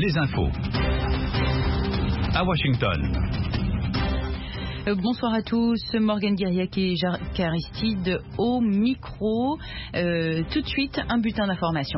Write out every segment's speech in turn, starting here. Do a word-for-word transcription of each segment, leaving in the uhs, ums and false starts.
les infos. À Washington. Euh, bonsoir à tous, Morgane Guiriac et Jacques Aristide au micro. Euh, tout de suite, un bulletin d'information.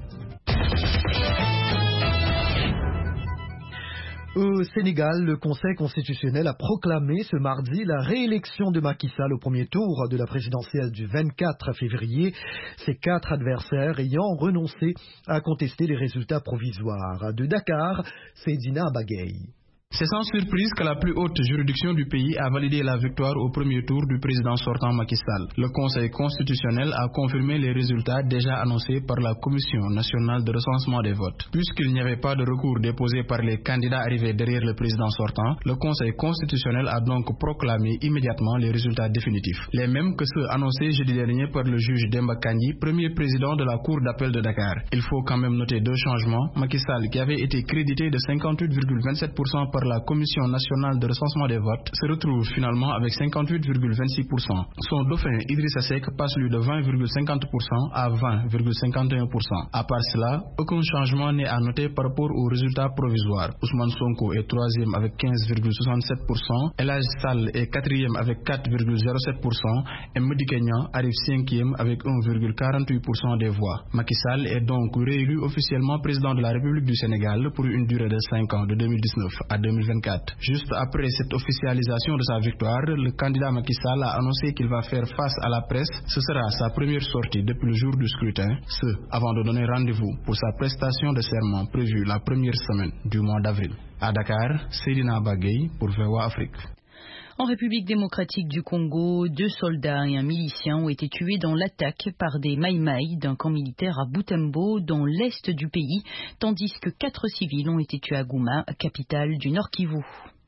Au Sénégal, le Conseil constitutionnel a proclamé ce mardi la réélection de Macky Sall au premier tour de la présidentielle du vingt-quatre février, ses quatre adversaires ayant renoncé à contester les résultats provisoires. De Dakar, Seydina Abagaye. C'est sans surprise que la plus haute juridiction du pays a validé la victoire au premier tour du président sortant Macky Sall. Le Conseil constitutionnel a confirmé les résultats déjà annoncés par la Commission nationale de recensement des votes. Puisqu'il n'y avait pas de recours déposé par les candidats arrivés derrière le président sortant, le Conseil constitutionnel a donc proclamé immédiatement les résultats définitifs. Les mêmes que ceux annoncés jeudi dernier par le juge Demba Kandji, premier président de la Cour d'appel de Dakar. Il faut quand même noter deux changements. Macky Sall, qui avait été crédité de cinquante-huit virgule vingt-sept pour cent par la Commission nationale de recensement des votes, se retrouve finalement avec cinquante-huit virgule vingt-six pour cent. Son dauphin Idrissa Seck passe lui de vingt virgule cinquante pour cent à vingt virgule cinquante et un pour cent. À part cela, aucun changement n'est à noter par rapport aux résultats provisoires. Ousmane Sonko est troisième avec quinze virgule soixante-sept pour cent, El Hadji Sall est quatrième avec quatre virgule zéro sept pour cent et Madi Kenya arrive cinquième avec un virgule quarante-huit pour cent des voix. Macky Sall est donc réélu officiellement président de la République du Sénégal pour une durée de cinq ans, de deux mille dix-neuf à deux mille vingt-quatre. Juste après cette officialisation de sa victoire, le candidat Macky Sall a annoncé qu'il va faire face à la presse. Ce sera sa première sortie depuis le jour du scrutin, ce avant de donner rendez-vous pour sa prestation de serment prévue la première semaine du mois d'avril. À Dakar, Seydina Abagaye pour V O A Afrique. En République démocratique du Congo, deux soldats et un milicien ont été tués dans l'attaque par des Maï-Maï d'un camp militaire à Butembo, dans l'est du pays, tandis que quatre civils ont été tués à Goma, capitale du Nord Kivu.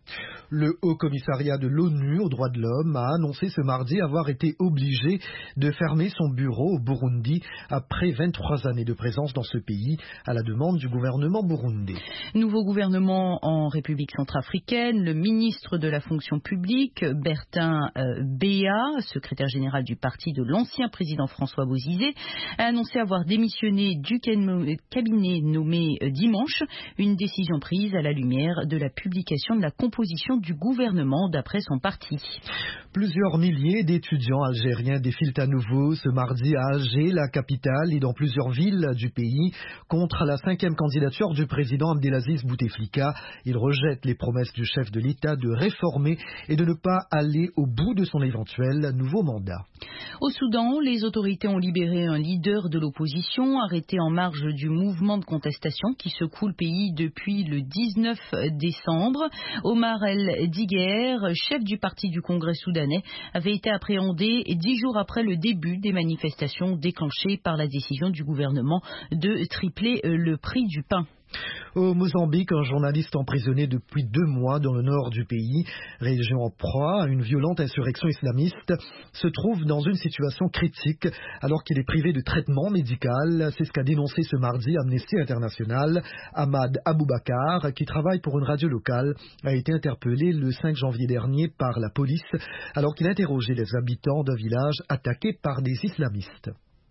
Le Haut Commissariat de l'ONU aux droits de l'homme a annoncé ce mardi avoir été obligé de fermer son bureau au Burundi après vingt-trois années de présence dans ce pays à la demande du gouvernement burundais. Nouveau gouvernement en République centrafricaine, le ministre de la fonction publique, Bertin euh, Béa, secrétaire général du parti de l'ancien président François Bozizé, a annoncé avoir démissionné du cabinet nommé euh, dimanche, une décision prise à la lumière de la publication de la composition du gouvernement d'après son parti. Plusieurs milliers d'étudiants algériens défilent à nouveau ce mardi à Alger, la capitale, et dans plusieurs villes du pays contre la cinquième candidature du président Abdelaziz Bouteflika. Il rejette les promesses du chef de l'État de réformer et de ne pas aller au bout de son éventuel nouveau mandat. Au Soudan, les autorités ont libéré un leader de l'opposition arrêté en marge du mouvement de contestation qui secoue le pays depuis le dix-neuf décembre. Omar El-Diguer, chef du parti du Congrès soudanais, avait été appréhendé dix jours après le début des manifestations déclenchées par la décision du gouvernement de tripler le prix du pain. Au Mozambique, un journaliste emprisonné depuis deux mois dans le nord du pays, région en proie à une violente insurrection islamiste, se trouve dans une situation critique alors qu'il est privé de traitement médical. C'est ce qu'a dénoncé ce mardi Amnesty International. Ahmad Aboubakar, qui travaille pour une radio locale, a été interpellé le cinq janvier dernier par la police alors qu'il interrogeait les habitants d'un village attaqué par des islamistes.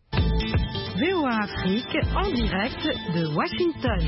V O A Afrique en direct de Washington.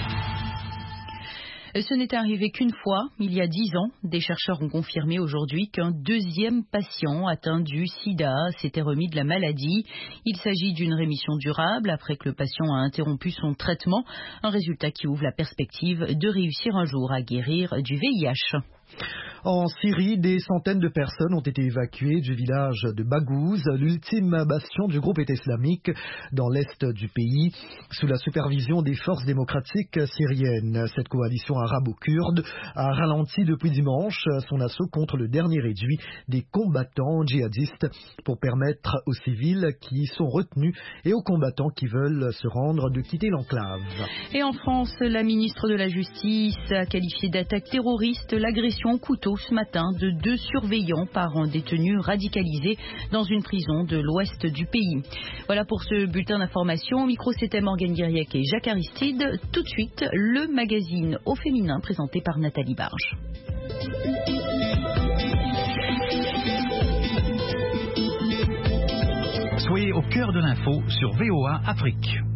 Ce n'est arrivé qu'une fois, il y a dix ans. Des chercheurs ont confirmé aujourd'hui qu'un deuxième patient atteint du sida s'était remis de la maladie. Il s'agit d'une rémission durable après que le patient a interrompu son traitement. Un résultat qui ouvre la perspective de réussir un jour à guérir du V I H. En Syrie, des centaines de personnes ont été évacuées du village de Baghouz, l'ultime bastion du groupe État islamique dans l'est du pays, sous la supervision des forces démocratiques syriennes. Cette coalition arabo-kurde a ralenti depuis dimanche son assaut contre le dernier réduit des combattants djihadistes pour permettre aux civils qui y sont retenus et aux combattants qui veulent se rendre de quitter l'enclave. Et en France, la ministre de la Justice a qualifié d'attaque terroriste l'agression au couteau ce matin de deux surveillants par un détenu radicalisé dans une prison de l'ouest du pays. Voilà pour ce bulletin d'information. Au micro, c'était Morgane Guiriac et Jacques Aristide. Tout de suite, le magazine au féminin présenté par Nathalie Barge. Soyez au cœur de l'info sur V O A Afrique.